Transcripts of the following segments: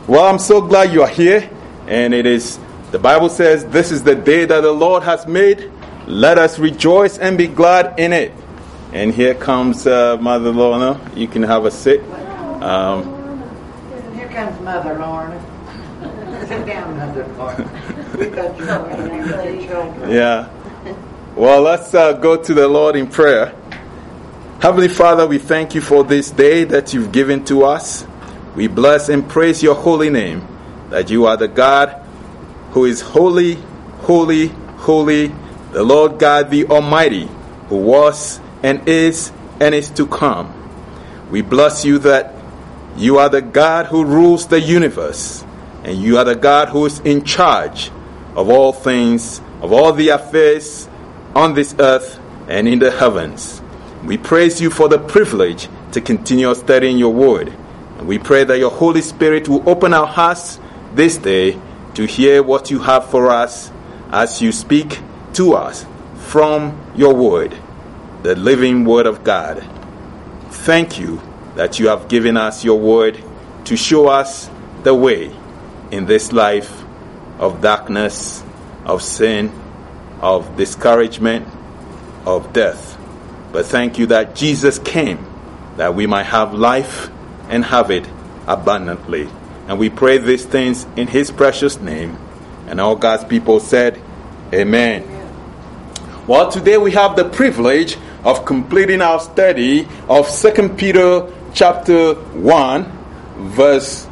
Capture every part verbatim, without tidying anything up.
Well, I'm so glad you are here, and it is, the Bible says, this is the day that the Lord has made. Let us rejoice and be glad in it. And here comes uh, Mother Lorna. You can have a seat. Um, here comes Mother Lorna. Sit down, Mother Lorna. We got your children. Yeah. Well, let's uh, go to the Lord in prayer. Heavenly Father, we thank you for this day that you've given to us. We bless and praise your holy name, that you are the God who is holy, holy, holy, the Lord God the Almighty, who was and is and is to come. We bless you that you are the God who rules the universe, and you are the God who is in charge of all things, of all the affairs on this earth and in the heavens. We praise you for the privilege to continue studying your word. And we pray that your Holy Spirit will open our hearts this day to hear what you have for us as you speak to us from your word, the living word of God. Thank you that you have given us your word to show us the way in this life of darkness, of sin, of discouragement, of death. But thank you that Jesus came that we might have life and have it abundantly. And we pray these things in his precious name. And all God's people said, Amen. Amen. Well, today we have the privilege of completing our study of Second Peter chapter one, verse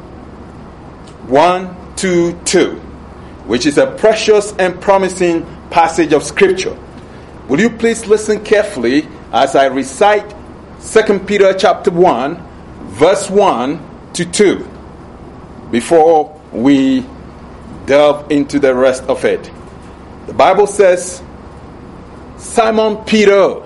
one to two, which is a precious and promising passage of Scripture. Will you please listen carefully as I recite Second Peter chapter one, verse one to two, before we delve into the rest of it. The Bible says, Simon Peter,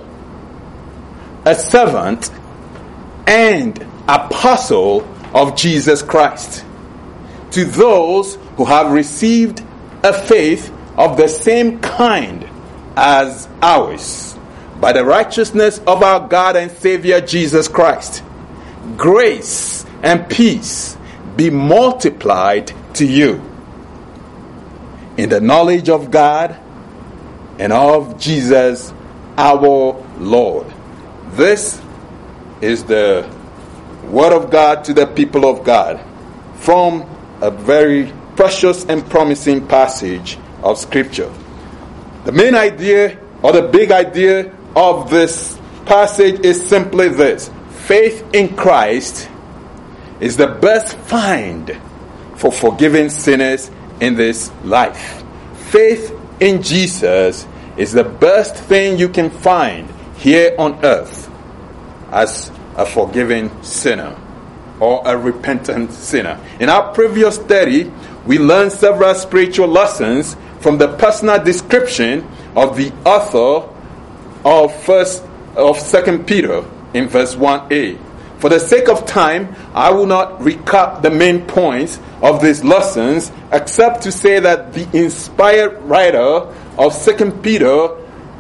a servant and apostle of Jesus Christ, to those who have received a faith of the same kind as ours, by the righteousness of our God and Savior Jesus Christ. Grace and peace be multiplied to you in the knowledge of God and of Jesus our Lord. This is the word of God to the people of God from a very precious and promising passage of Scripture. The main idea, or the big idea of this passage, is simply this: faith in Christ is the best find for forgiving sinners in this life. Faith in Jesus is the best thing you can find here on earth as a forgiving sinner or a repentant sinner. In our previous study, we learned several spiritual lessons from the personal description of the author of first of Second Peter in verse one a. For the sake of time, I will not recap the main points of these lessons, except to say that the inspired writer of Second Peter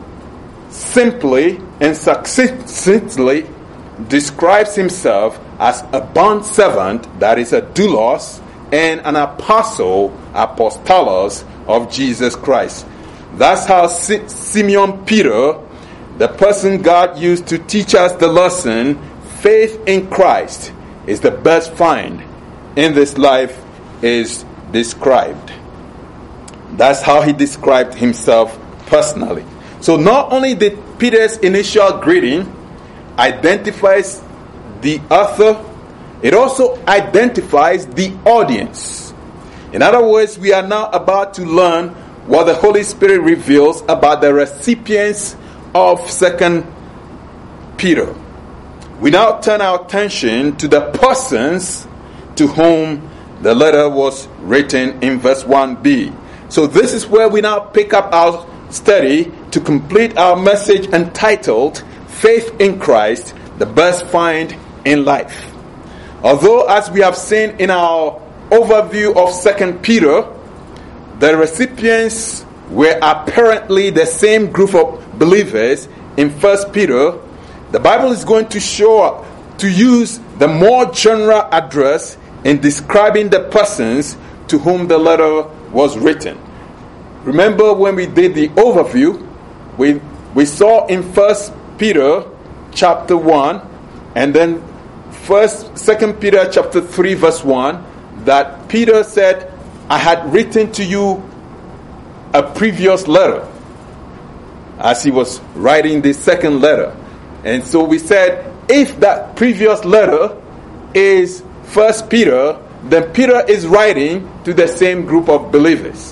simply and succinctly describes himself as a bond servant, that is a doulos, and an apostle, apostolos, of Jesus Christ. That's how Si- Simeon Peter, the person God used to teach us the lesson, faith in Christ is the best find in this life, is described. That's how he described himself personally. So not only did Peter's initial greeting identifies the author, it also identifies the audience. In other words, we are now about to learn what the Holy Spirit reveals about the recipients of Second Peter. We now turn our attention to the persons to whom the letter was written in verse one b. So this is where we now pick up our study to complete our message entitled Faith in Christ, the Best Find in Life. Although, as we have seen in our overview of Second Peter, the recipients were apparently the same group of believers in First Peter, the Bible is going to show to use the more general address in describing the persons to whom the letter was written. Remember when we did the overview, we we saw in First Peter chapter one, and then First Second Peter chapter three verse one, that Peter said, I had written to you a previous letter, as he was writing the second letter. And so we said, if that previous letter is First Peter, then Peter is writing to the same group of believers.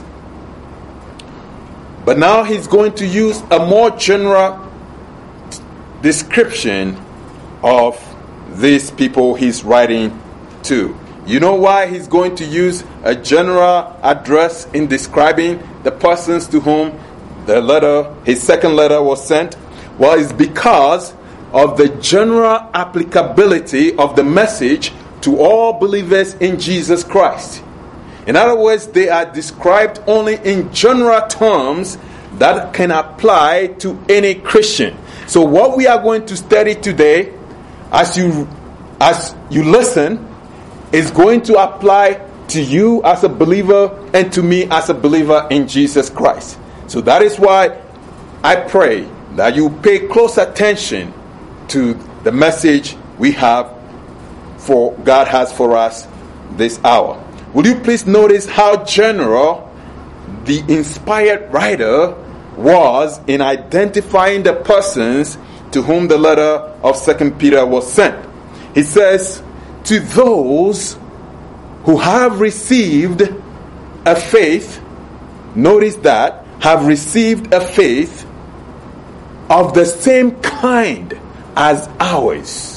But now he's going to use a more general description of these people he's writing to. You know why he's going to use a general address in describing the persons to whom the letter, his second letter, was sent? Well, it's because of the general applicability of the message to all believers in Jesus Christ. In other words, they are described only in general terms that can apply to any Christian. So what we are going to study today, as you as you listen, is going to apply to you as a believer and to me as a believer in Jesus Christ. So that is why I pray that you pay close attention to the message we have for God has for us this hour. Will you please notice how general the inspired writer was in identifying the persons to whom the letter of Second Peter was sent? He says, to those who have received a faith, notice that, have received a faith of the same kind as ours.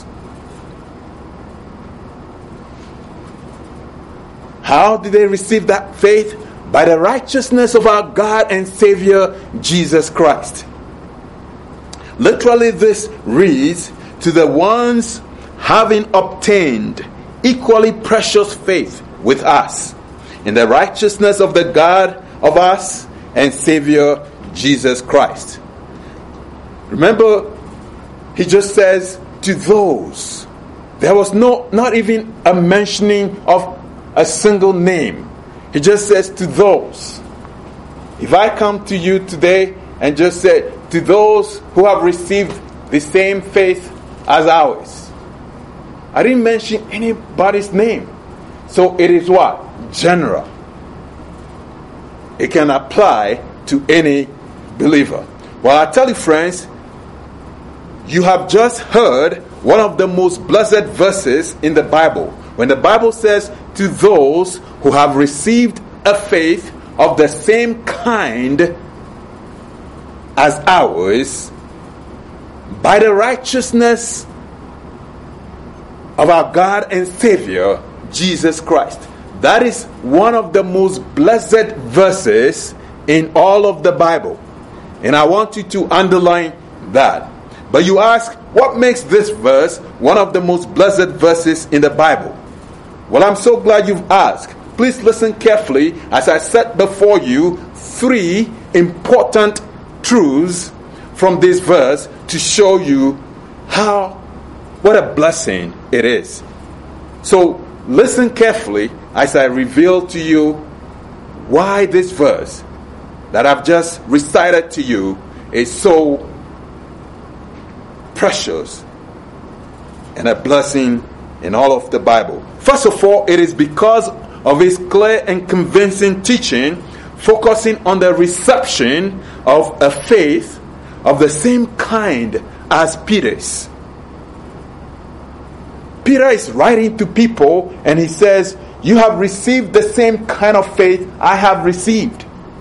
How did they receive that faith? By the righteousness of our God and Savior, Jesus Christ. Literally, this reads, to the ones having obtained equally precious faith with us in the righteousness of the God of us and Savior, Jesus Christ. Remember, he just says, to those. There was no, not even a mentioning of a single name. He just says, to those. If I come to you today and just say, to those who have received the same faith as ours, I didn't mention anybody's name. So it is what? General. It can apply to any believer. Well, I tell you, friends, you have just heard one of the most blessed verses in the Bible. When the Bible says, to those who have received a faith of the same kind as ours, by the righteousness of our God and Savior, Jesus Christ. That is one of the most blessed verses in all of the Bible. And I want you to underline that. But you ask, what makes this verse one of the most blessed verses in the Bible? Well, I'm so glad you've asked. Please listen carefully as I set before you three important truths from this verse to show you how, what a blessing it is. So listen carefully as I reveal to you why this verse that I've just recited to you is so precious and a blessing in all of the Bible. First of all, it is because of his clear and convincing teaching, focusing on the reception of a faith of the same kind as Peter's. Peter is writing to people and he says, you have received the same kind of faith I have received.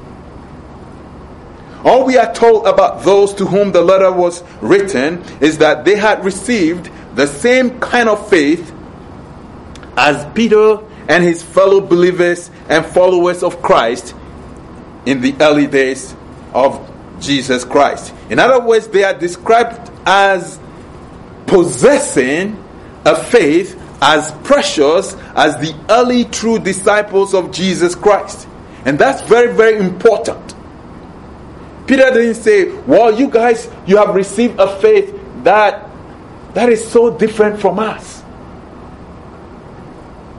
All we are told about those to whom the letter was written is that they had received the same kind of faith as Peter and his fellow believers and followers of Christ in the early days of Jesus Christ. In other words, they are described as possessing a faith as precious as the early true disciples of Jesus Christ. And that's very, very important. Peter didn't say, well, you guys, you have received a faith that that is so different from us.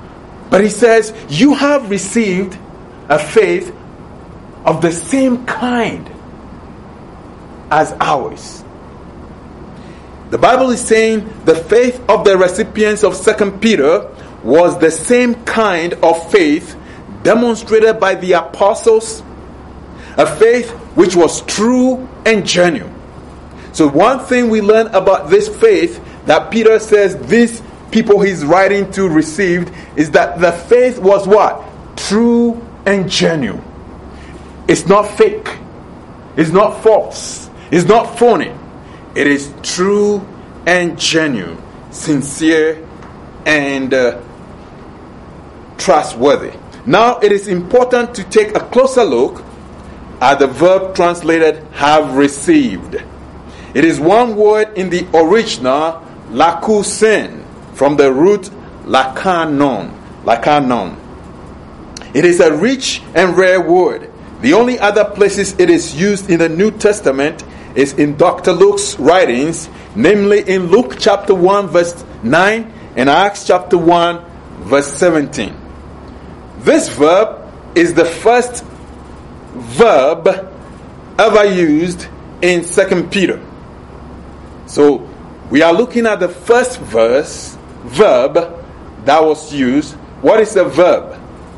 But he says, you have received a faith of the same kind as ours. The Bible is saying the faith of the recipients of Second Peter was the same kind of faith demonstrated by the apostles, a faith which was true and genuine. So one thing we learn about this faith that Peter says these people he's writing to received is that the faith was what? True and genuine. It's not fake. It's not false. It's not phony. It is true and genuine, sincere and uh, trustworthy. Now it is important to take a closer look at the verb translated have received. It is one word in the original, lakusen, from the root lakanon. Lakanon. It is a rich and rare word. The only other places it is used in the New Testament is in Doctor Luke's writings, namely in Luke chapter one verse nine and Acts chapter one verse seventeen. This verb is the first verb ever used in Second Peter. So we are looking at the first verse verb that was used. What is a verb?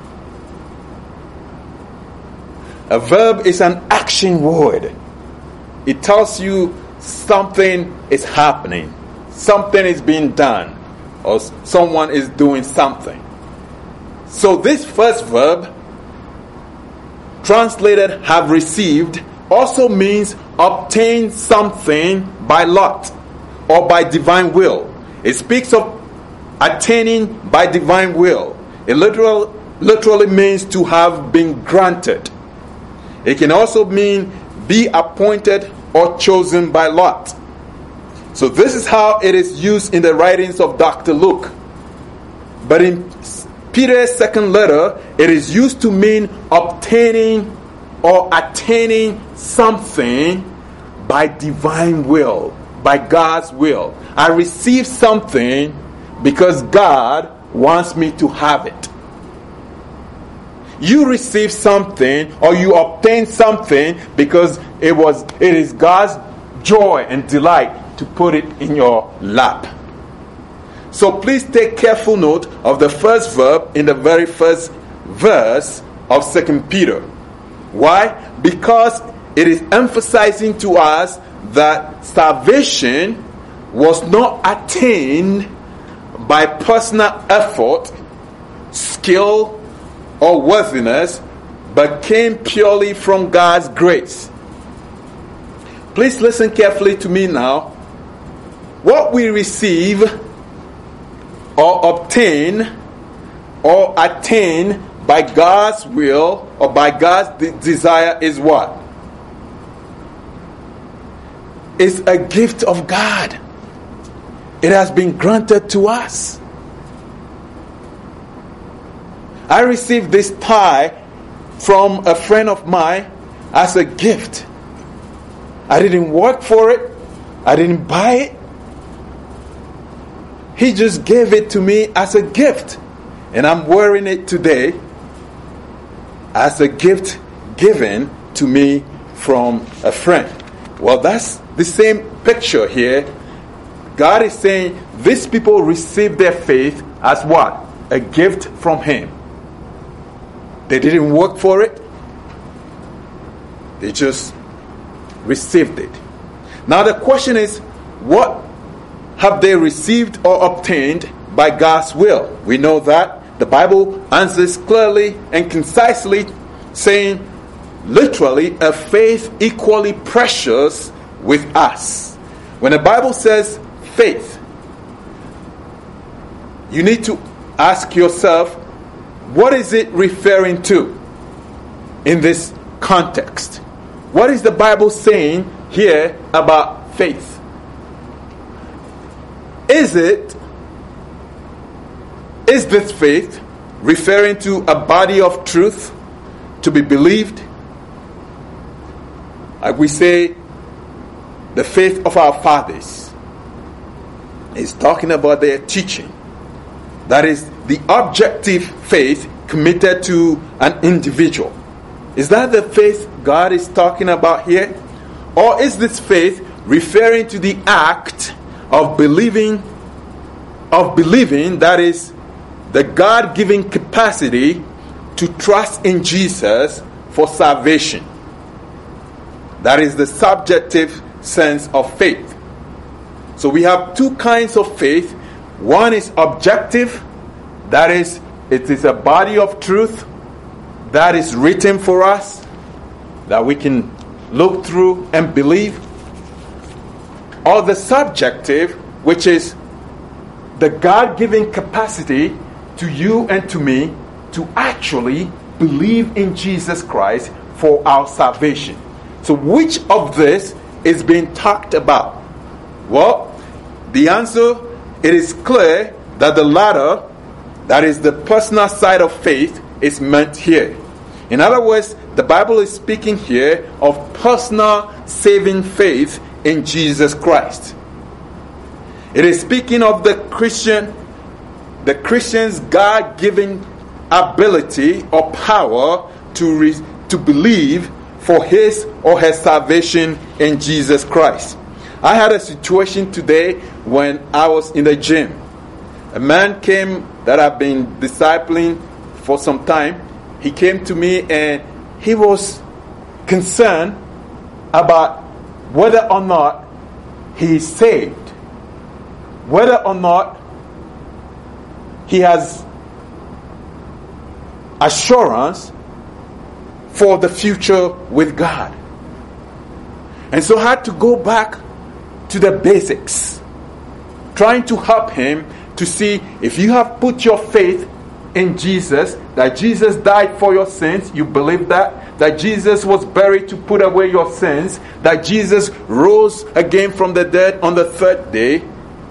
A verb is an action word. It tells you something is happening, something is being done, or someone is doing something. So this first verb, translated have received, also means obtain something by lot or by divine will. It speaks of attaining by divine will. It literal, literally means to have been granted. It can also mean be appointed or chosen by lot. So this is how it is used in the writings of Doctor Luke. But in Peter's second letter, it is used to mean obtaining or attaining something by divine will, by God's will. I receive something because God wants me to have it. You receive something or you obtain something because it was it is God's joy and delight to put it in your lap. So please take careful note of the first verb in the very first verse of Second Peter. Why? Because it is emphasizing to us that salvation was not attained by personal effort, skill, or worthiness, but came purely from God's grace. Please listen carefully to me now. What we receive or obtain or attain by God's will or by God's de- desire is what? It's a gift of God. It has been granted to us. I received this tie from a friend of mine as a gift. I didn't work for it. I didn't buy it. He just gave it to me as a gift. And I'm wearing it today as a gift given to me from a friend. Well, that's the same picture here. God is saying these people received their faith as what? A gift from Him. They didn't work for it. They just received it. Now the question is, what have they received or obtained by God's will? We know that the Bible answers clearly and concisely, saying literally a faith equally precious with us. When the Bible says faith, you need to ask yourself, what is it referring to in this context? What is the Bible saying here about faith? Is it, is this faith referring to a body of truth to be believed? Like we say, the faith of our fathers is talking about their teaching. That is the objective faith committed to an individual. Is that the faith God is talking about here? Or is this faith referring to the act of believing, of believing, that is, the God-given capacity to trust in Jesus for salvation? That is the subjective sense of faith. So we have two kinds of faith. One is objective, that is, it is a body of truth that is written for us, that we can look through and believe. Or the subjective, which is the God-given capacity to you and to me to actually believe in Jesus Christ for our salvation. So which of this is being talked about? Well, the answer, it is clear that the latter, that is the personal side of faith, is meant here. In other words, the Bible is speaking here of personal saving faith in Jesus Christ. It is speaking of the Christian, the Christian's God-given ability or power to re, to believe for his or her salvation in Jesus Christ. I had a situation today when I was in the gym. A man came that I've been discipling for some time. He came to me and he was concerned about whether or not he is saved, whether or not he has assurance for the future with God. And so I had to go back to the basics, trying to help him to see if you have put your faith in Jesus, that Jesus died for your sins, you believe that, that Jesus was buried to put away your sins, that Jesus rose again from the dead on the third day,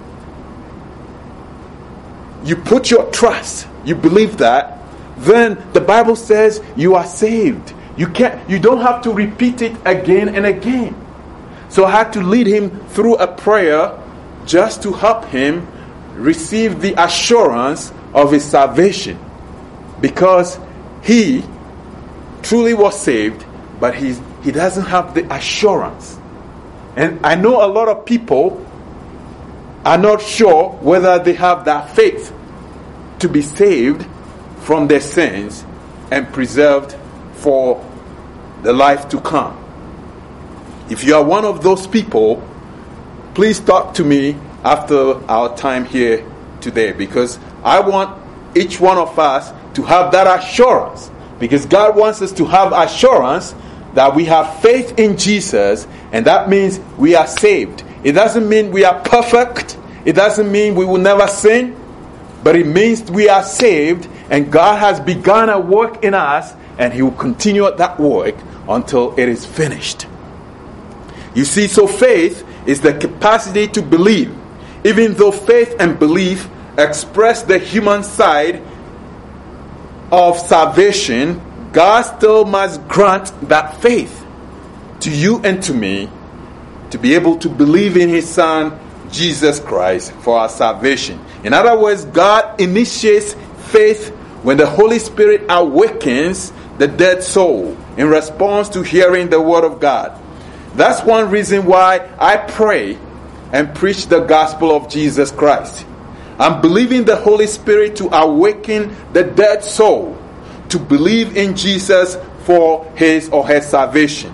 you put your trust, you believe that, then the Bible says you are saved. You can't, you don't have to repeat it again and again. So I had to lead him through a prayer just to help him receive the assurance of his salvation, because he truly was saved, but he's, he doesn't have the assurance. And I know a lot of people are not sure whether they have that faith to be saved from their sins and preserved for the life to come. If you are one of those people, please talk to me after our time here today, because I want each one of us to have that assurance, because God wants us to have assurance that we have faith in Jesus, and that means we are saved. It doesn't mean we are perfect. It doesn't mean we will never sin, but it means we are saved, and God has begun a work in us, and He will continue that work until it is finished. You see, so faith is the capacity to believe. Even though faith and belief express the human side of salvation, God still must grant that faith to you and to me to be able to believe in His Son, Jesus Christ, for our salvation. In other words, God initiates faith when the Holy Spirit awakens the dead soul in response to hearing the Word of God. That's one reason why I pray and preach the gospel of Jesus Christ. I'm believing the Holy Spirit to awaken the dead soul to believe in Jesus for his or her salvation.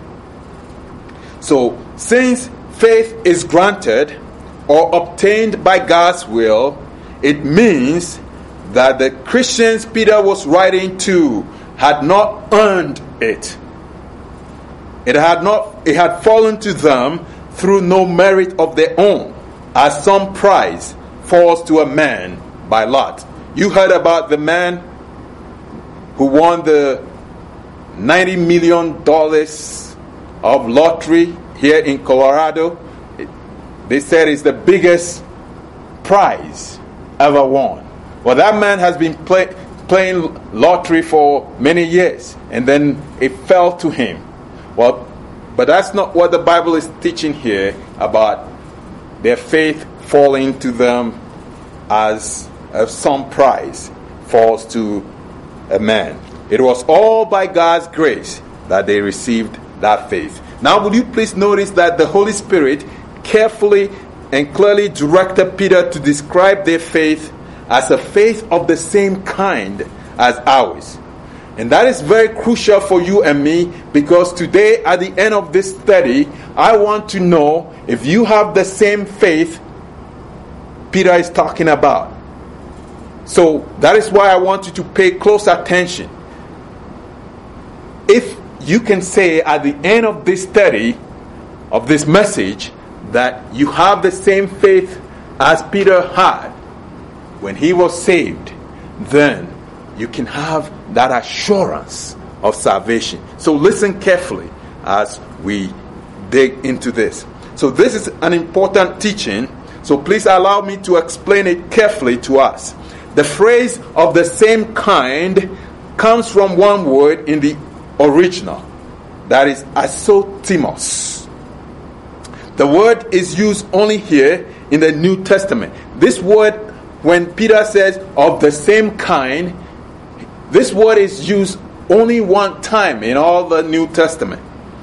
So, since faith is granted or obtained by God's will, it means that the Christians Peter was writing to had not earned it. It had not, it had fallen to them through no merit of their own, as some prize falls to a man by lot. You heard about the man who won the ninety million dollars of lottery here in Colorado. They said it's the biggest prize ever won. Well, that man has been play, playing lottery for many years, and then it fell to him. Well, but that's not what the Bible is teaching here about their faith falling to them as of some price falls to a man. It was all by God's grace that they received that faith. Now, will you please notice that the Holy Spirit carefully and clearly directed Peter to describe their faith as a faith of the same kind as ours. And that is very crucial for you and me, because today at the end of this study, I want to know if you have the same faith Peter is talking about. So that is why I want you to pay close attention. If you can say at the end of this study, of this message, that you have the same faith as Peter had when he was saved, then you can have that assurance of salvation. So listen carefully as we dig into this. So this is an important teaching, so please allow me to explain it carefully to us. The phrase of the same kind comes from one word in the original, that is isotimos. The word is used only here in the New Testament. This word, when Peter says of the same kind, this word is used only one time in all the New Testament.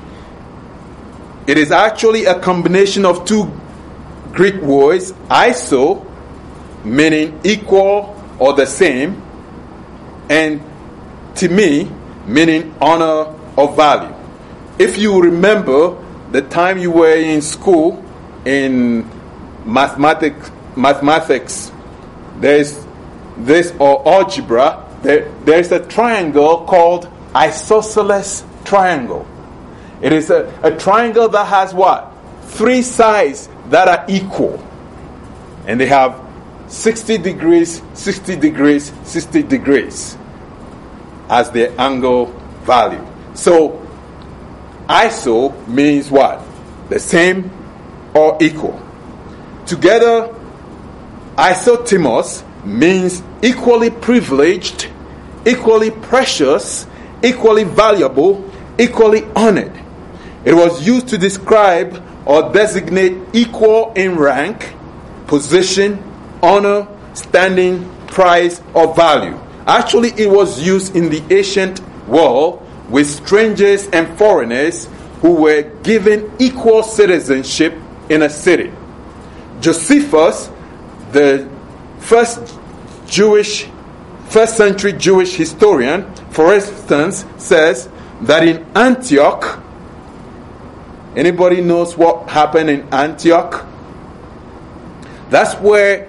It is actually a combination of two Greek words, iso, meaning equal or the same, and timi, meaning honor or value. If you remember the time you were in school in mathematics, mathematics, there's this, or algebra, there, there's a triangle called isosceles triangle. It is a, a triangle that has what? Three sides that are equal. And they have sixty degrees, sixty degrees, sixty degrees as their angle value. So, iso means what? The same or equal. Together, isotimos means equally privileged, equally precious, equally valuable, equally honored. It was used to describe or designate equal in rank, position, honor, standing, price, or value. Actually, it was used in the ancient world with strangers and foreigners who were given equal citizenship in a city. Josephus, the first Jewish, first century Jewish historian, for instance, says that in Antioch, anybody knows what happened in Antioch? That's where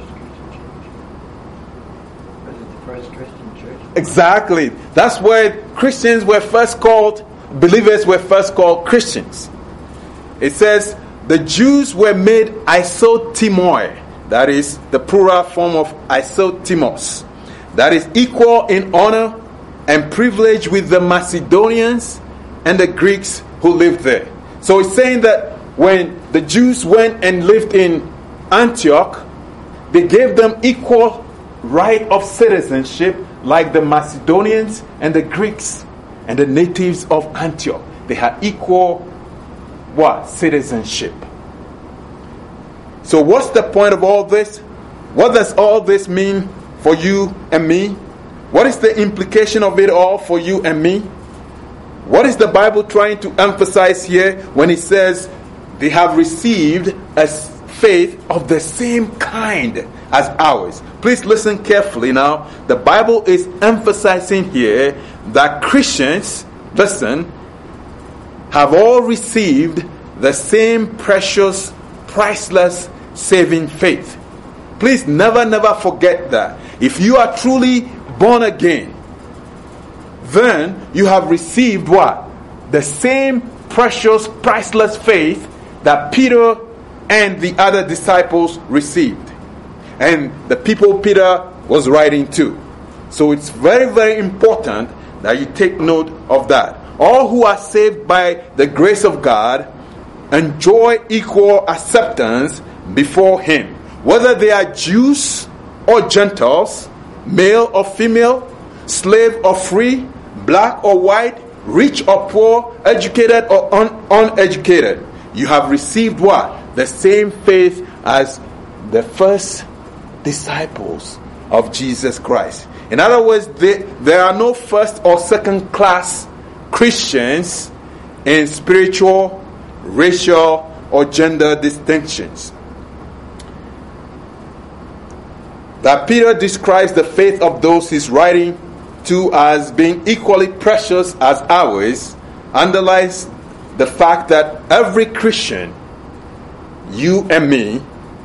exactly. That's where Christians were first called, believers were first called Christians. It says the Jews were made isotimoi. That is the plural form of isotimos. That is equal in honor and privilege with the Macedonians and the Greeks who lived there. So it's saying that when the Jews went and lived in Antioch, they gave them equal right of citizenship like the Macedonians and the Greeks and the natives of Antioch. They had equal what? Citizenship. So what's the point of all this? What does all this mean for you and me? What is the implication of it all for you and me? What is the Bible trying to emphasize here when it says they have received a faith of the same kind as ours? Please listen carefully now. The Bible is emphasizing here that Christians, listen, have all received the same precious, priceless, saving faith. Please never, never forget that. If you are truly born again, then you have received what? The same precious, priceless faith that Peter and the other disciples received. And the people Peter was writing to. So it's very, very important that you take note of that. All who are saved by the grace of God enjoy equal acceptance before Him. Whether they are Jews or Gentiles, male or female, slave or free, black or white, rich or poor, educated or un- uneducated. You have received what? The same faith as the first disciples of Jesus Christ. In other words, they, there are no first or second class Christians in spiritual, racial, or gender distinctions. That Peter describes the faith of those he's writing to as being equally precious as ours underlies the fact that every Christian, you and me,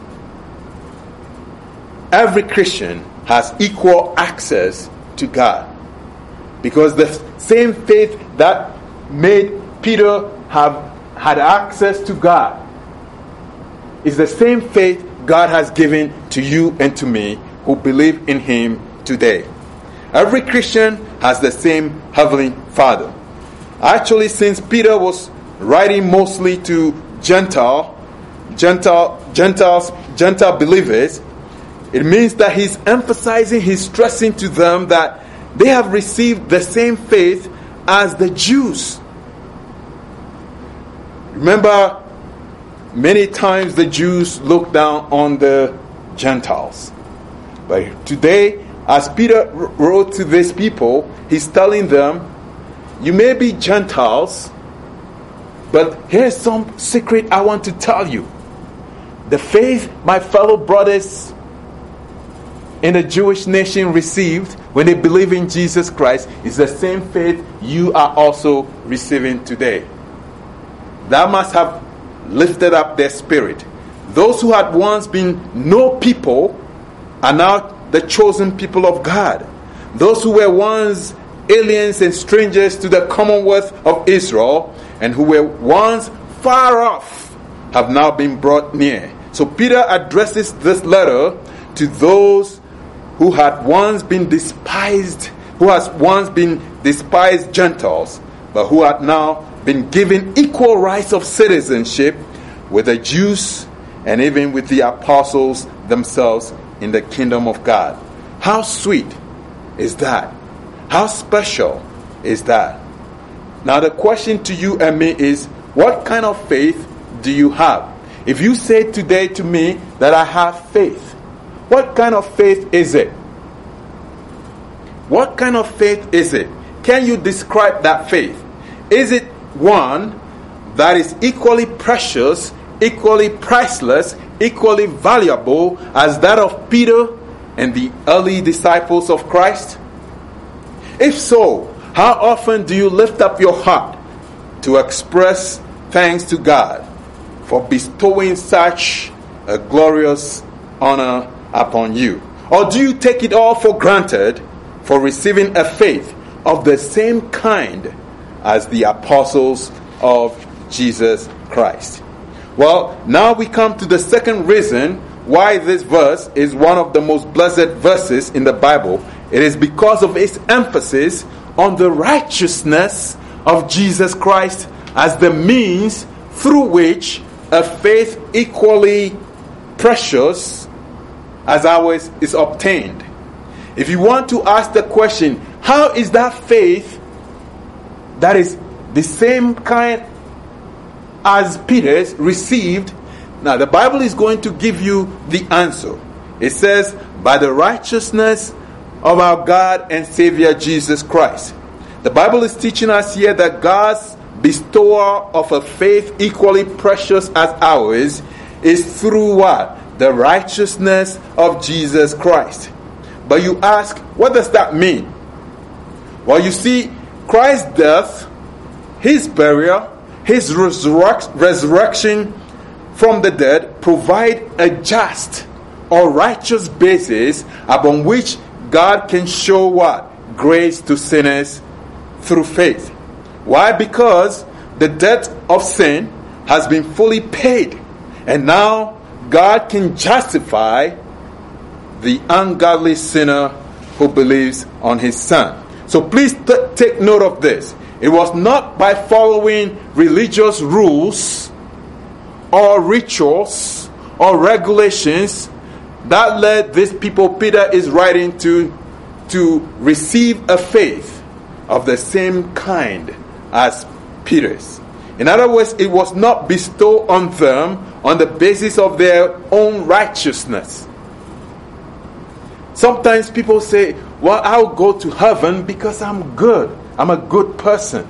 every Christian has equal access to God. Because the same faith that made Peter have had access to God is the same faith God has given to you and to me who believe in Him today. Every Christian has the same Heavenly Father. Actually, since Peter was writing mostly to Gentile, Gentile, Gentiles, Gentile believers, it means that he's emphasizing, he's stressing to them that they have received the same faith as the Jews. Remember, many times the Jews look down on the Gentiles. But today, as Peter wrote to these people, he's telling them, you may be Gentiles, but here's some secret I want to tell you. The faith my fellow brothers in the Jewish nation received when they believe in Jesus Christ is the same faith you are also receiving today. That must have lifted up their spirit. Those who had once been no people are now the chosen people of God. Those who were once aliens and strangers to the commonwealth of Israel and who were once far off have now been brought near. So Peter addresses this letter to those who had once been despised, who has once been despised Gentiles, but who had now been given equal rights of citizenship with the Jews and even with the apostles themselves in the kingdom of God. How sweet is that? How special is that? Now the question to you and me is, what kind of faith do you have? If you say today to me that I have faith, what kind of faith is it? What kind of faith is it? Can you describe that faith? Is it one that is equally precious, equally priceless, equally valuable as that of Peter and the early disciples of Christ? If so, how often do you lift up your heart to express thanks to God for bestowing such a glorious honor upon you? Or do you take it all for granted for receiving a faith of the same kind as the apostles of Jesus Christ? Well, now we come to the second reason why this verse is one of the most blessed verses in the Bible. It is because of its emphasis on the righteousness of Jesus Christ as the means through which a faith equally precious as ours is obtained. If you want to ask the question, how is that faith that is the same kind as Peter's received? Now the Bible is going to give you the answer. It says, by the righteousness of our God and Savior Jesus Christ. The Bible is teaching us here that God's bestower of a faith equally precious as ours is through what? The righteousness of Jesus Christ. But you ask, what does that mean? Well, you see, Christ's death, His burial, His resurrec- resurrection from the dead provide a just or righteous basis upon which God can show what? Grace to sinners through faith. Why? Because the debt of sin has been fully paid. And now God can justify the ungodly sinner who believes on His Son. So please t- take note of this. It was not by following religious rules or rituals or regulations that led these people Peter is writing to to receive a faith of the same kind as Peter's. In other words, it was not bestowed on them on the basis of their own righteousness. Sometimes people say, well, I'll go to heaven because I'm good. I'm a good person.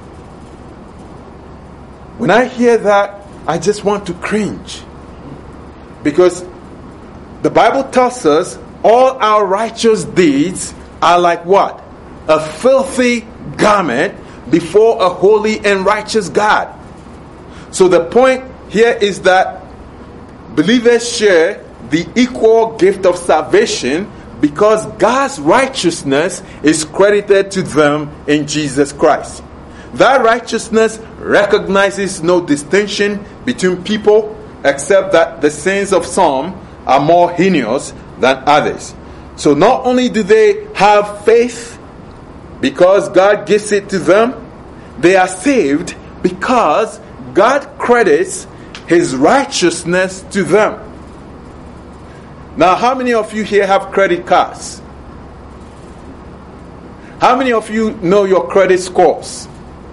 When I hear that, I just want to cringe. Because the Bible tells us all our righteous deeds are like what? A filthy garment before a holy and righteous God. So the point here is that believers share the equal gift of salvation because God's righteousness is credited to them in Jesus Christ. That righteousness recognizes no distinction between people except that the sins of some are more heinous than others. So not only do they have faith because God gives it to them, they are saved because God credits His righteousness to them. Now, how many of you here have credit cards? How many of you know your credit scores?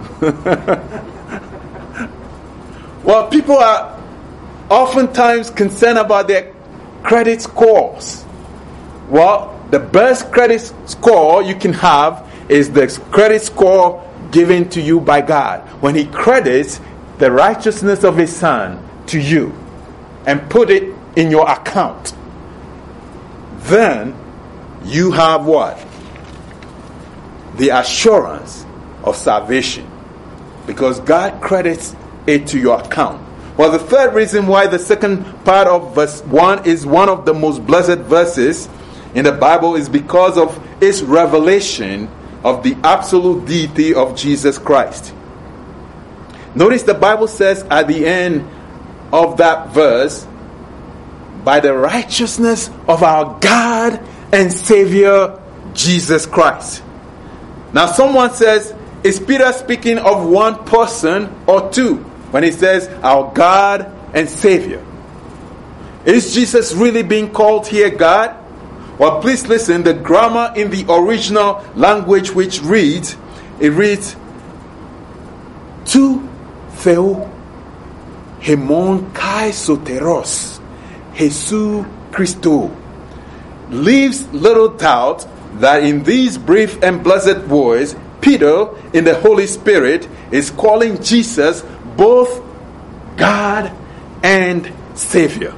Well, people are oftentimes concerned about their credit scores. Well, the best credit score you can have is the credit score given to you by God, when He credits the righteousness of His Son to you and put it in your account. Then you have what? The assurance of salvation, because God credits it to your account. Well, the third reason why the second part of verse one is one of the most blessed verses in the Bible is because of its revelation of the absolute deity of Jesus Christ. Notice the Bible says at the end of that verse, by the righteousness of our God and Savior Jesus Christ. Now someone says, is Peter speaking of one person or two when he says our God and Savior? Is Jesus really being called here God? Well, please listen. The grammar in the original language which reads, it reads, Tu Theo Hemon Kai Soteros Jesus Christo, leaves little doubt that in these brief and blessed words, Peter, in the Holy Spirit, is calling Jesus both God and Savior.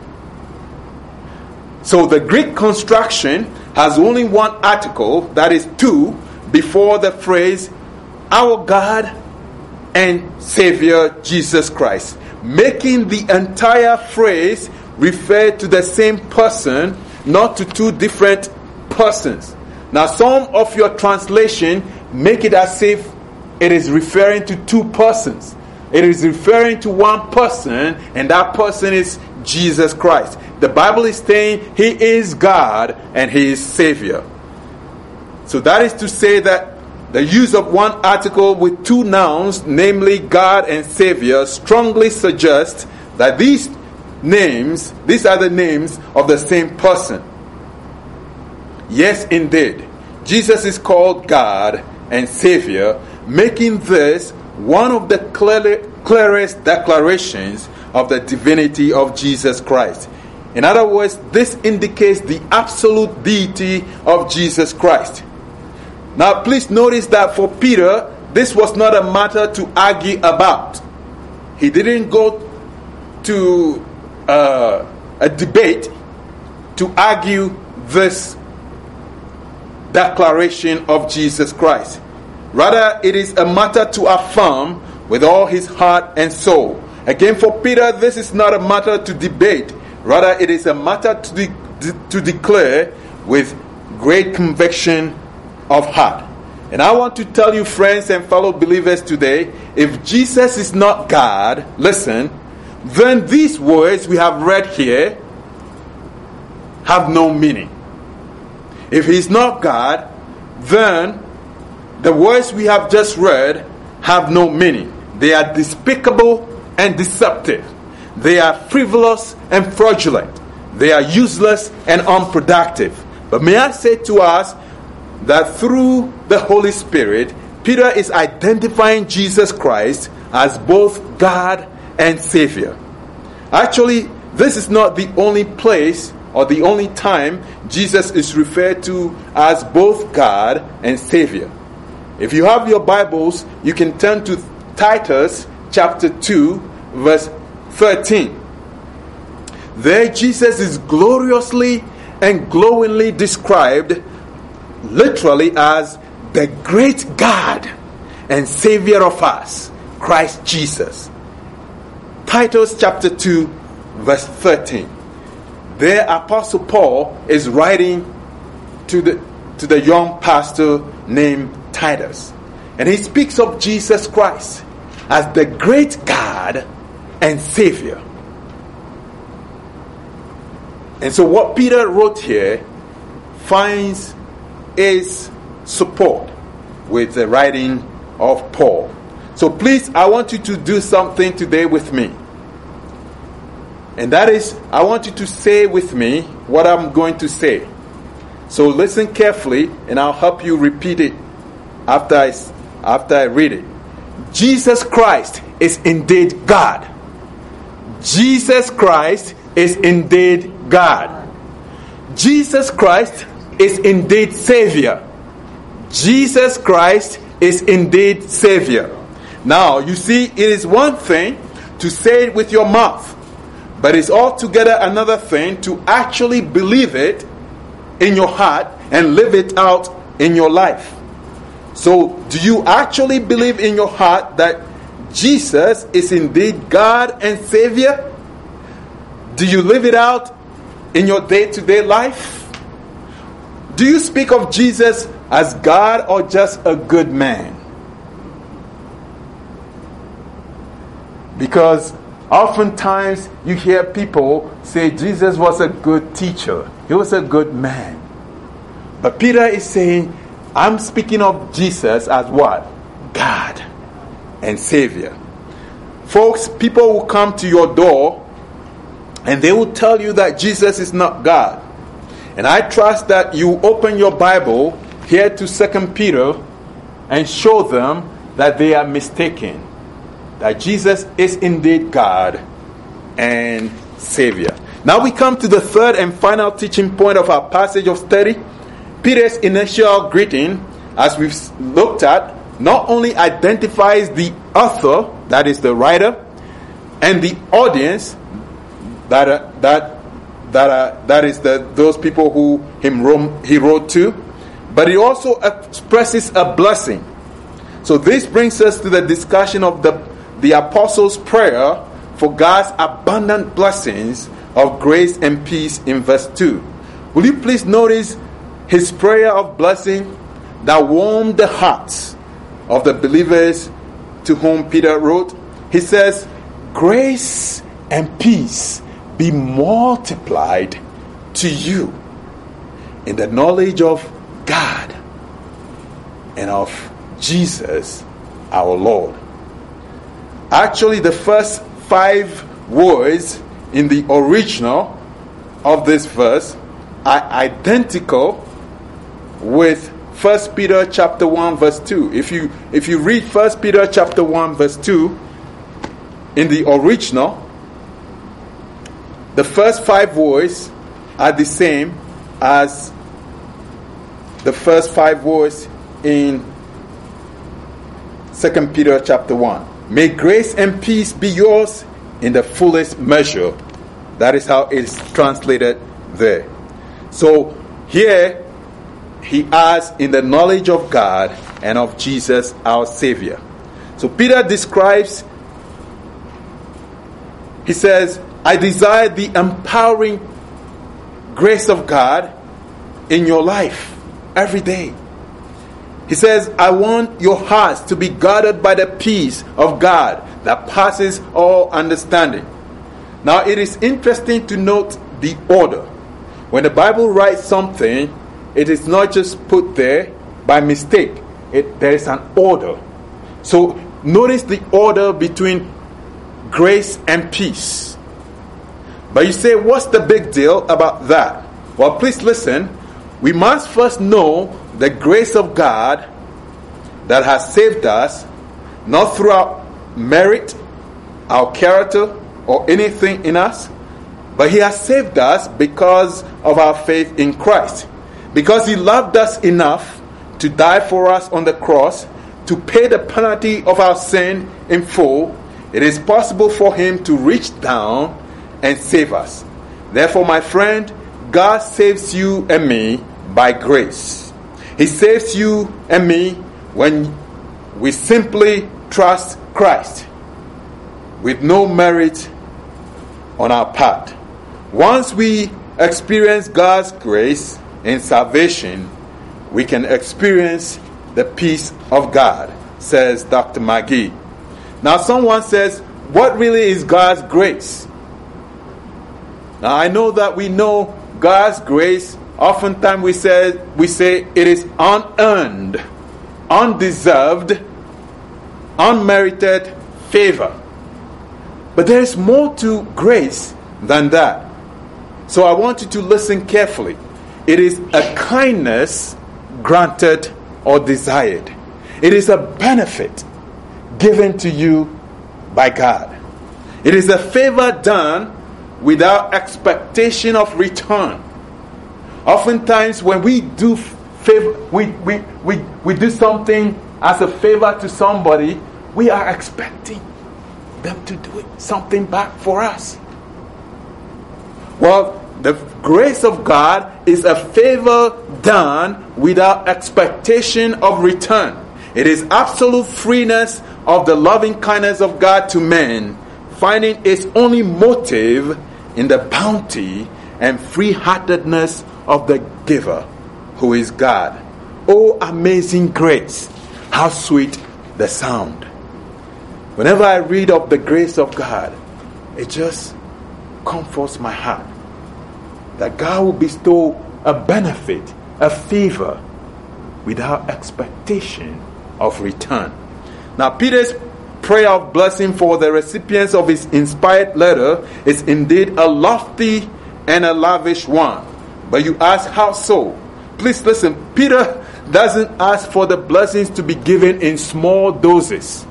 So the Greek construction has only one article, that is two, before the phrase our God and Savior Jesus Christ, making the entire phrase refer to the same person, not to two different persons. Now some of your translation make it as if it is referring to two persons. It is referring to one person, and that person is Jesus Christ. The Bible is saying He is God and He is Savior. So that is to say that the use of one article with two nouns, namely God and Savior, strongly suggests that these names, these are the names of the same person. Yes, indeed, Jesus is called God and Savior, making this one of the clearly, clearest declarations of the divinity of Jesus Christ. In other words, this indicates the absolute deity of Jesus Christ. Now, please notice that for Peter, this was not a matter to argue about. He didn't go to uh, a debate to argue this declaration of Jesus Christ. Rather, it is a matter to affirm with all his heart and soul. Again, for Peter, this is not a matter to debate. Rather, it is a matter to, de- de- to declare with great conviction of heart. And I want to tell you, friends and fellow believers today, if Jesus is not God, listen, then these words we have read here have no meaning. If He's not God, then the words we have just read have no meaning. They are despicable and deceptive. They are frivolous and fraudulent. They are useless and unproductive. But may I say to us that through the Holy Spirit, Peter is identifying Jesus Christ as both God and Savior. Actually, this is not the only place or the only time Jesus is referred to as both God and Savior. If you have your Bibles, you can turn to Titus chapter two, verse thirteen. There Jesus is gloriously and glowingly described literally as the great God and Savior of us, Christ Jesus. Titus chapter two, verse thirteen. There Apostle Paul is writing to the, to the young pastor named Titus. And he speaks of Jesus Christ as the great God and Savior. And so what Peter wrote here finds its support with the writing of Paul. So please, I want you to do something today with me. And that is, I want you to say with me what I'm going to say. So listen carefully, and I'll help you repeat it after I, after I read it. Jesus Christ is indeed God. Jesus Christ is indeed God. Jesus Christ is indeed Savior. Jesus Christ is indeed Savior. Now, you see, it is one thing to say it with your mouth, but it's altogether another thing to actually believe it in your heart and live it out in your life. So, do you actually believe in your heart that Jesus is indeed God and Savior? Do you live it out in your day-to-day life? Do you speak of Jesus as God or just a good man? Because oftentimes you hear people say Jesus was a good teacher. He was a good man. But Peter is saying, I'm speaking of Jesus as what? God and Savior. Folks, people will come to your door and they will tell you that Jesus is not God. And I trust that you open your Bible here to Second Peter and show them that they are mistaken. That Jesus is indeed God and Savior. Now we come to the third and final teaching point of our passage of study. Peter's initial greeting, as we've looked at, not only identifies the author, that is the writer, and the audience, that are, that that are, that is the those people who him wrote, he wrote to, but it also expresses a blessing. So this brings us to the discussion of the the apostles' prayer for God's abundant blessings of grace and peace in verse two. Will you please notice his prayer of blessing that warmed the hearts of the believers to whom Peter wrote? He says, grace and peace be multiplied to you in the knowledge of God and of Jesus our Lord. Actually, the first five words in the original of this verse are identical with First Peter chapter one verse two. If you if you read First Peter chapter one verse two in the original, the first five words are the same as the first five words in Second Peter chapter one. May grace and peace be yours in the fullest measure. That is how it's translated there. So here he adds, in the knowledge of God and of Jesus our Savior. So Peter describes, he says, I desire the empowering grace of God in your life every day. He says, I want your hearts to be guarded by the peace of God that passes all understanding. Now, it is interesting to note the order. When the Bible writes something, it is not just put there by mistake. It, there is an order. So, notice the order between grace and peace. But you say, what's the big deal about that? Well, please listen. We must first know the grace of God that has saved us, not through our merit, our character, or anything in us, But he has saved us because of our faith in Christ. Because he loved us enough to die for us on the cross, to pay the penalty of our sin in full, it is possible for him to reach down and save us. Therefore, my friend, God saves you and me by grace. He saves you and me when we simply trust Christ with no merit on our part. Once we experience God's grace in salvation, we can experience the peace of God, says Doctor Magee. Now someone says, what really is God's grace? Now I know that we know God's grace. Oftentimes we say, we say it is unearned, undeserved, unmerited favor. But there is more to grace than that. So I want you to listen carefully. It is a kindness granted or desired. It is a benefit given to you by God. It is a favor done without expectation of return. Oftentimes when we do favor, we, we, we, we do something as a favor to somebody, we are expecting them to do it, something back for us. Well, the grace of God is a favor done without expectation of return. It is absolute freeness of the loving kindness of God to men, finding its only motive in the bounty and free-heartedness of the giver, who is God. Oh, amazing grace! How sweet the sound. Whenever I read of the grace of God, it just comforts my heart that God will bestow a benefit, a favor, without expectation of return. Now, Peter's prayer of blessing for the recipients of his inspired letter is indeed a lofty and a lavish one. But you ask, how so? Please listen, Peter doesn't ask for the blessings to be given in small doses.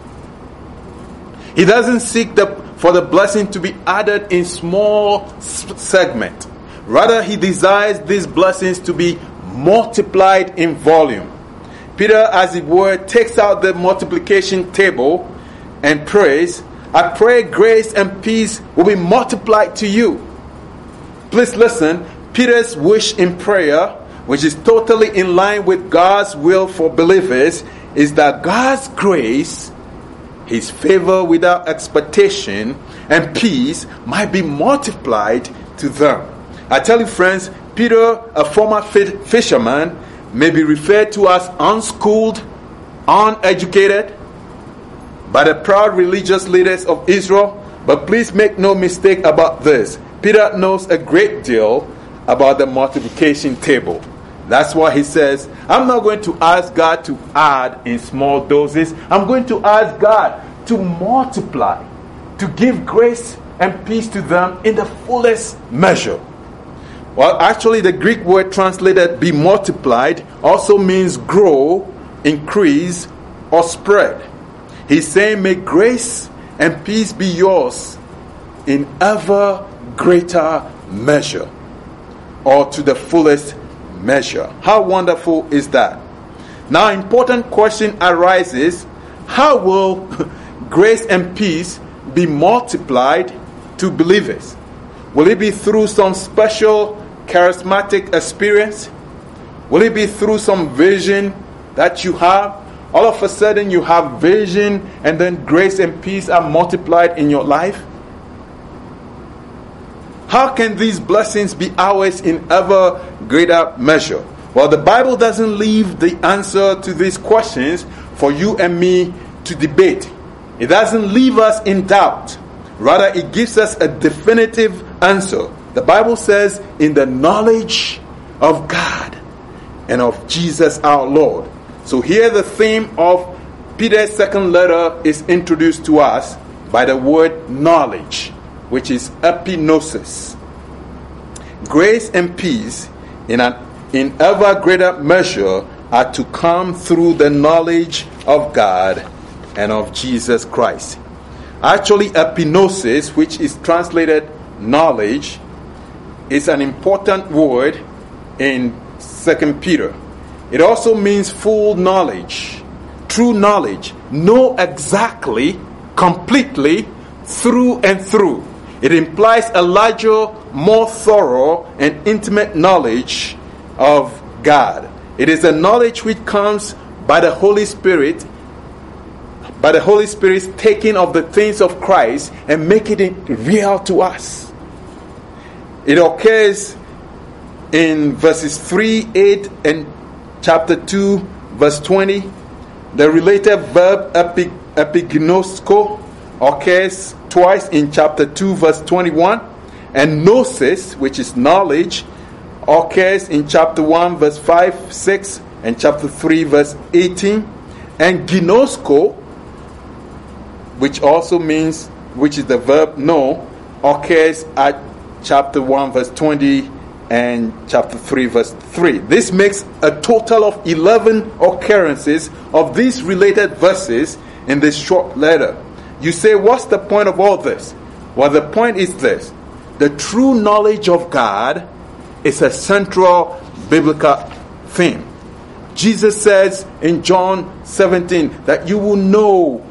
He doesn't seek the, for the blessing to be added in small segments. Rather, he desires these blessings to be multiplied in volume. Peter, as it were, takes out the multiplication table and prays, I pray grace and peace will be multiplied to you. Please listen, Peter's wish in prayer, which is totally in line with God's will for believers, is that God's grace, his favor without expectation, and peace might be multiplied to them. I tell you, friends, Peter, a former fisherman, may be referred to as unschooled, uneducated by the proud religious leaders of Israel. But please make no mistake about this. Peter knows a great deal about the multiplication table. That's why he says, I'm not going to ask God to add in small doses. I'm going to ask God to multiply, to give grace and peace to them in the fullest measure. Well, actually, the Greek word translated be multiplied also means grow, increase, or spread. He's saying, may grace and peace be yours in ever greater measure, or to the fullest measure. How wonderful is that? Now, important question arises, how will grace and peace be multiplied to believers? Will it be through some special charismatic experience? Will it be through some vision that you have? All of a sudden you have vision and then grace and peace are multiplied in your life? How can these blessings be ours in ever greater measure? Well, the Bible doesn't leave the answer to these questions for you and me to debate. It doesn't leave us in doubt. Rather, it gives us a definitive answer. The Bible says, in the knowledge of God and of Jesus our Lord. So here the theme of Peter's second letter is introduced to us by the word knowledge, which is epignosis. Grace and peace in an in ever greater measure are to come through the knowledge of God and of Jesus Christ. Actually, epignosis, which is translated knowledge is an important word in Second Peter. It also means full knowledge, true knowledge, know exactly, completely, through and through. It implies a larger, more thorough and intimate knowledge of God. It is a knowledge which comes by the Holy Spirit, by the Holy Spirit's taking of the things of Christ and making it real to us. It occurs in verses three, eight, and chapter two, verse twenty. The related verb epi, epignosko occurs twice in chapter two, verse twenty-one. And gnosis, which is knowledge, occurs in chapter one, verse five, six, and chapter three, verse eighteen. And ginosko, which also means, which is the verb know, occurs at chapter one, verse twenty, and chapter three, verse three. This makes a total of eleven occurrences of these related verses in this short letter. You say, what's the point of all this? Well, the point is this. The true knowledge of God is a central biblical theme. Jesus says in John seventeen that you will know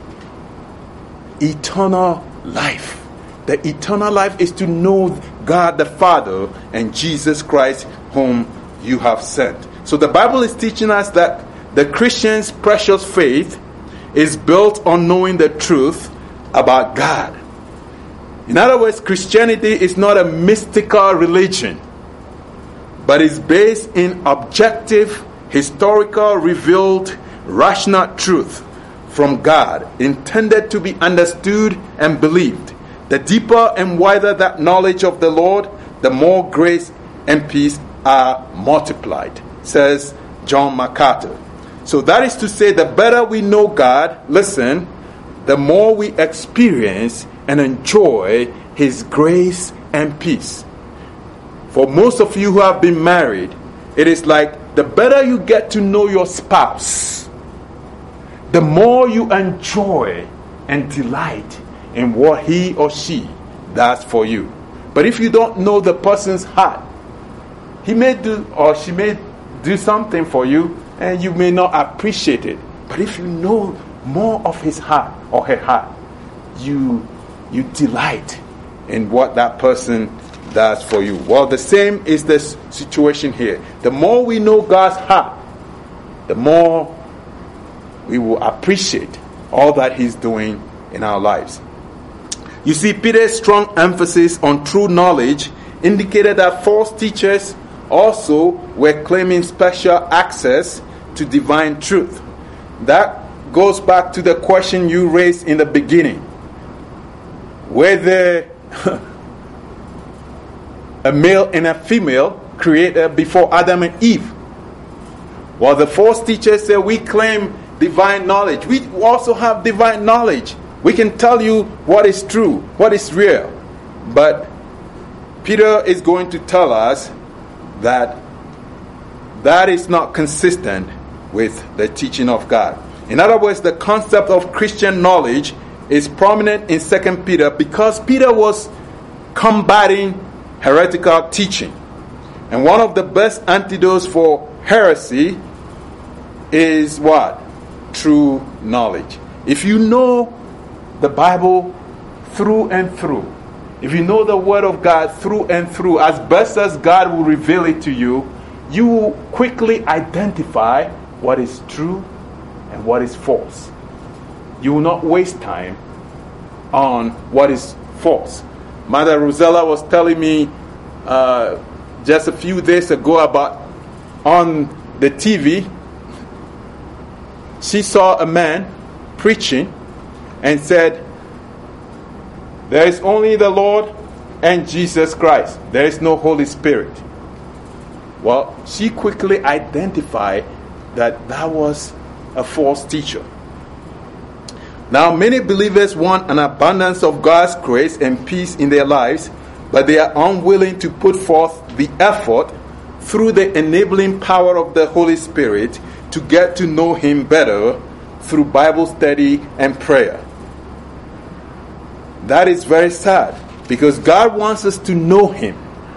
eternal life. The eternal life is to know God the Father and Jesus Christ whom you have sent. So the Bible is teaching us that the Christian's precious faith is built on knowing the truth about God. In other words, Christianity is not a mystical religion, but is based in objective, historical, revealed, rational truth from God, intended to be understood and believed. The deeper and wider that knowledge of the Lord, the more grace and peace are multiplied, says John MacArthur. So that is to say, the better we know God, listen, the more we experience and enjoy His grace and peace. For most of you who have been married, it is like the better you get to know your spouse, the more you enjoy and delight in what he or she does for you. But if you don't know the person's heart, he may do or she may do something for you and you may not appreciate it. But if you know more of his heart or her heart, you you delight in what that person does for you. Well, the same is the situation here. The more we know God's heart, the more we will appreciate all that He's doing in our lives. You see, Peter's strong emphasis on true knowledge indicated that false teachers also were claiming special access to divine truth. That goes back to the question you raised in the beginning. Whether a male and a female created before Adam and Eve. Well, the false teachers say we claim divine knowledge. We also have divine knowledge. We can tell you what is true, what is real. But Peter is going to tell us that that is not consistent with the teaching of God. In other words, the concept of Christian knowledge is prominent in Second Peter because Peter was combating heretical teaching. And one of the best antidotes for heresy is what? True knowledge. If you know the Bible through and through, if you know the Word of God through and through, as best as God will reveal it to you, you will quickly identify what is true and what is false. You will not waste time on what is false. Mother Rosella was telling me uh, just a few days ago about on the T V, she saw a man preaching and said, there is only the Lord and Jesus Christ. There is no Holy Spirit. Well, she quickly identified that that was a false teacher. Now, many believers want an abundance of God's grace and peace in their lives, but they are unwilling to put forth the effort through the enabling power of the Holy Spirit to get to know Him better through Bible study and prayer. That is very sad. Because God wants us to know Him.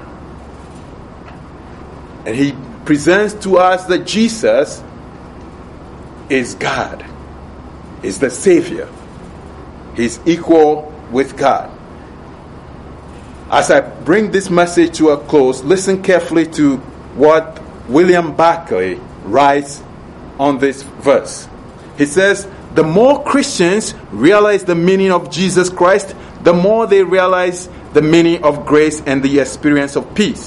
And He presents to us that Jesus is God, is the Savior. He's equal with God. As I bring this message to a close, listen carefully to what William Barclay writes on this verse. He says, the more Christians realize the meaning of Jesus Christ, the more they realize the meaning of grace and the experience of peace.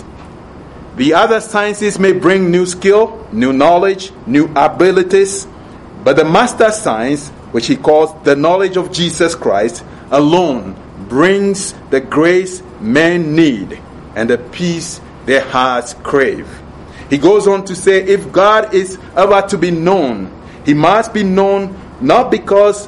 The other sciences may bring new skill, new knowledge, new abilities, but the master science, which he calls the knowledge of Jesus Christ, alone brings the grace men need and the peace their hearts crave. He goes on to say, if God is ever to be known, He must be known not because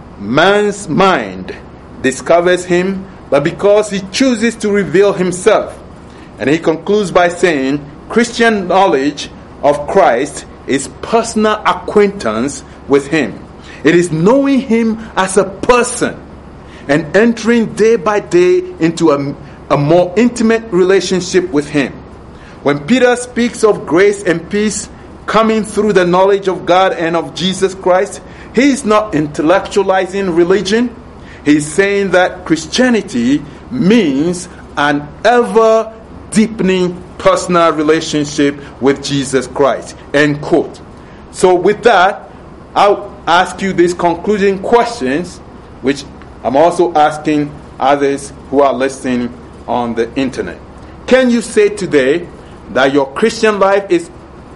man's mind discovers Him, but because He chooses to reveal Himself. And he concludes by saying, Christian knowledge of Christ is personal acquaintance with Him. It is knowing Him as a person and entering day by day into a, a more intimate relationship with Him. When Peter speaks of grace and peace coming through the knowledge of God and of Jesus Christ, he is not intellectualizing religion. He's saying that Christianity means an ever deepening personal relationship with Jesus Christ. End quote. So with that, I'll ask you these concluding questions, which I'm also asking others who are listening on the internet. Can you say today that your Christian life is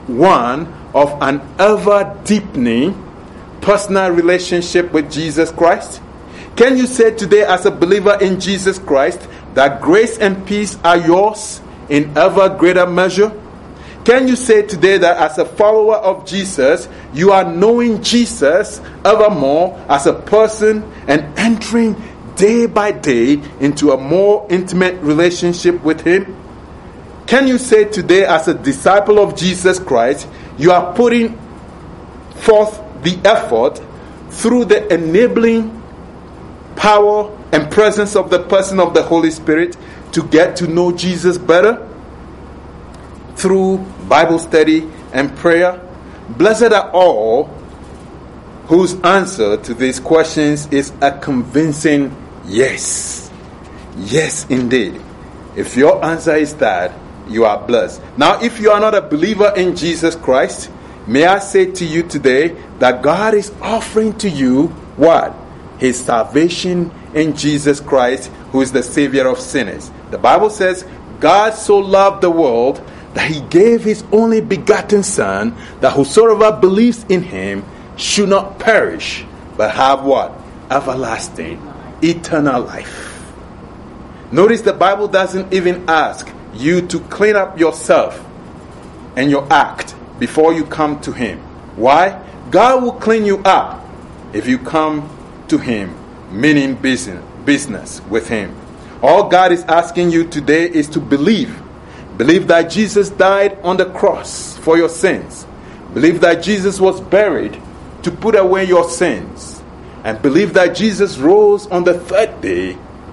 one of an ever deepening personal relationship with Jesus Christ? Can you say today as a believer in Jesus Christ that grace and peace are yours in ever greater measure? Can you say today that as a follower of Jesus, you are knowing Jesus evermore as a person and entering day by day into a more intimate relationship with Him? Can you say today as a disciple of Jesus Christ, you are putting forth the effort through the enabling power and presence of the person of the Holy Spirit to get to know Jesus better through Bible study and prayer? Blessed are all whose answer to these questions is a convincing yes. Yes, indeed. If your answer is that, you are blessed. Now, if you are not a believer in Jesus Christ, may I say to you today that God is offering to you what? His salvation in Jesus Christ, who is the Savior of sinners. The Bible says, God so loved the world that He gave His only begotten Son, that whosoever believes in Him should not perish, but have what? Everlasting, eternal life. Notice the Bible doesn't even ask you to clean up yourself and your act before you come to Him. Why? God will clean you up if you come to Him, meaning business, business with Him. All God is asking you today is to believe. Believe that Jesus died on the cross for your sins. Believe that Jesus was buried to put away your sins. And believe that Jesus rose on the third day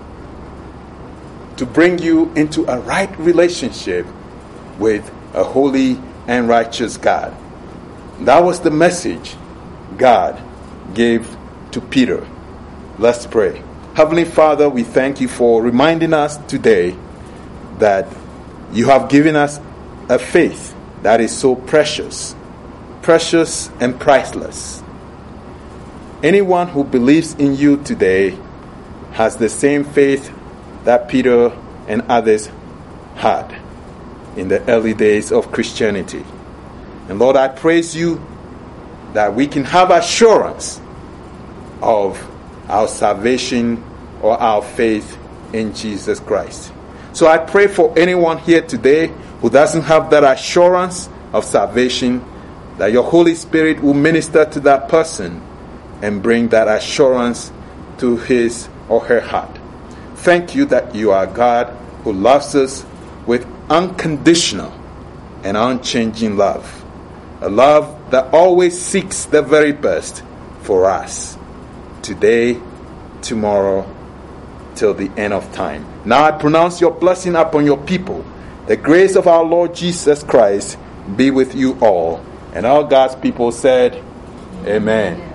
to bring you into a right relationship with a holy and righteous God. That was the message God gave to Peter. Let's pray. Heavenly Father, we thank You for reminding us today that You have given us a faith that is so precious, precious and priceless. Anyone who believes in You today has the same faith that Peter and others had in the early days of Christianity. And Lord, I praise You that we can have assurance of our salvation or our faith in Jesus Christ. So I pray for anyone here today who doesn't have that assurance of salvation, that Your Holy Spirit will minister to that person and bring that assurance to his or her heart. Thank You that You are God who loves us with unconditional and unchanging love. A love that always seeks the very best for us, today, tomorrow, till the end of time. Now I pronounce your blessing upon your people. The grace of our Lord Jesus Christ be with you all. And all God's people said, Amen.